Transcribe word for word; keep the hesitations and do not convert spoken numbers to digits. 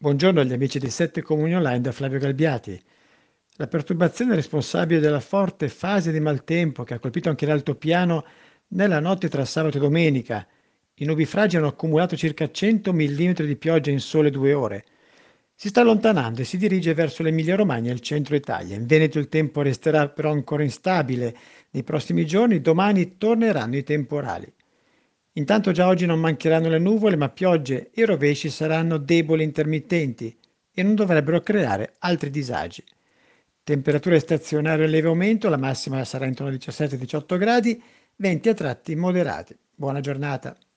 Buongiorno agli amici di Sette Comuni Online da Flavio Galbiati. La perturbazione responsabile della forte fase di maltempo che ha colpito anche l'altopiano nella notte tra sabato e domenica. I nubifragi hanno accumulato circa cento millimetri di pioggia in sole due ore. Si sta allontanando e si dirige verso l'Emilia-Romagna e il centro Italia. In Veneto il tempo resterà però ancora instabile. Nei prossimi giorni, domani, torneranno i temporali. Intanto già oggi non mancheranno le nuvole, ma piogge e rovesci saranno deboli e intermittenti e non dovrebbero creare altri disagi. Temperature stazionarie in lieve aumento, la massima sarà intorno ai diciassette diciotto gradi, venti a tratti moderati. Buona giornata.